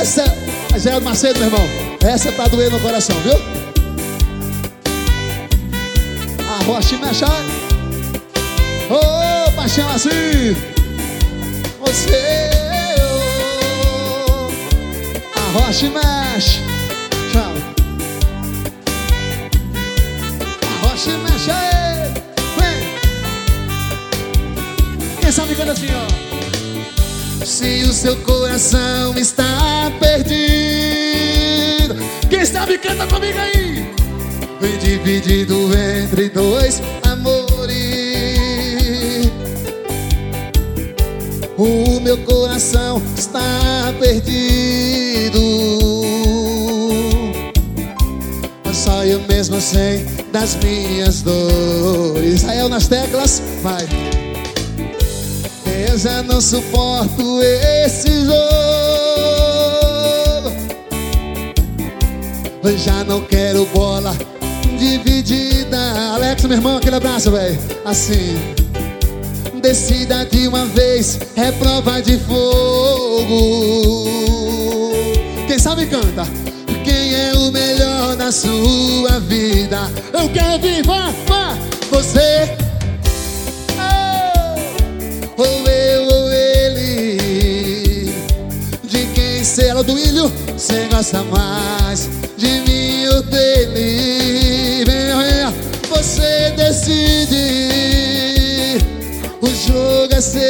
Essa é Geraldo Macedo, meu irmão. Essa é pra doer no coração, viu? A rocha mexe. Ô, paixão assim. Você, a rocha mexe. Tchau. A rocha mexe. Vem. Quem sabe canta assim, ó. Se o seu coração está perdido, quem sabe canta comigo aí. Foi dividido entre dois amores. O meu coração está perdido. Só eu mesmo sei das minhas dores. Israel nas teclas, vai. Eu já não suporto esse jogo. Eu já não quero bola dividida. Alex, meu irmão, aquele abraço, velho. Assim, decida de uma vez, é prova de fogo. Quem sabe canta. Quem é o melhor na sua vida? Eu quero viver, você. Ou eu ou ele. De quem será do Ilho? Cê gosta mais de mim ou dele? Venha, você decide. O jogo é seu.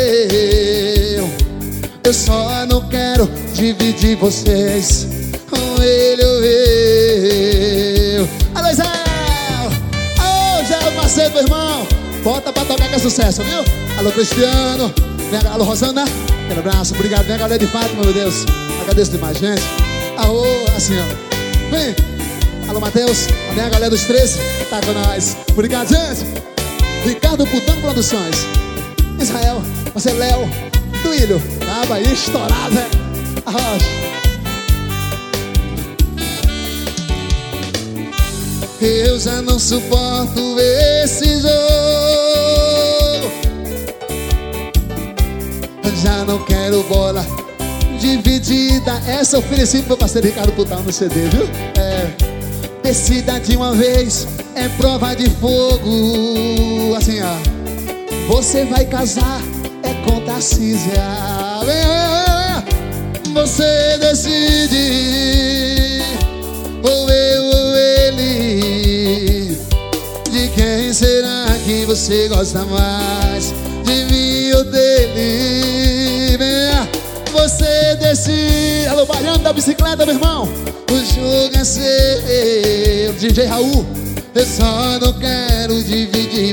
Eu só não quero dividir vocês, com ele ou eu. Alô, Zé! Ô, Zé Macedo, meu irmão. Bota pra tocar que é sucesso, viu? Alô, Cristiano. Alô, Rosana. Aquele abraço, obrigado. Vem a galera de Fátima, meu Deus. Agradeço demais, gente. Alô, assim, ó. Vem. Alô, Matheus. Vem a galera dos 13. Tá com nós. Obrigado, gente. Ricardo Putão Produções. Israel. Você, Léo. Do Ilho. Tava aí estourado, velho. Arrocha. Eu já não suporto esse jogo. Eu já não quero bola dividida. Essa eu ofereci pro meu parceiro Ricardo Putão no CD, viu? Decida de uma vez, é prova de fogo. Assim, ó. Você vai casar, é com Tarcísia. Você decide. Ou eu ou ele. De quem será que você gosta mais? De mim ou dele? Você decide. Alô, Baiano da bicicleta, meu irmão. O jogo é seu. DJ Raul. Eu só não quero dividir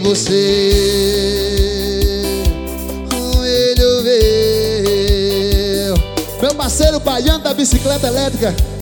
você, com ele ou eu. Meu parceiro Baiano da bicicleta elétrica.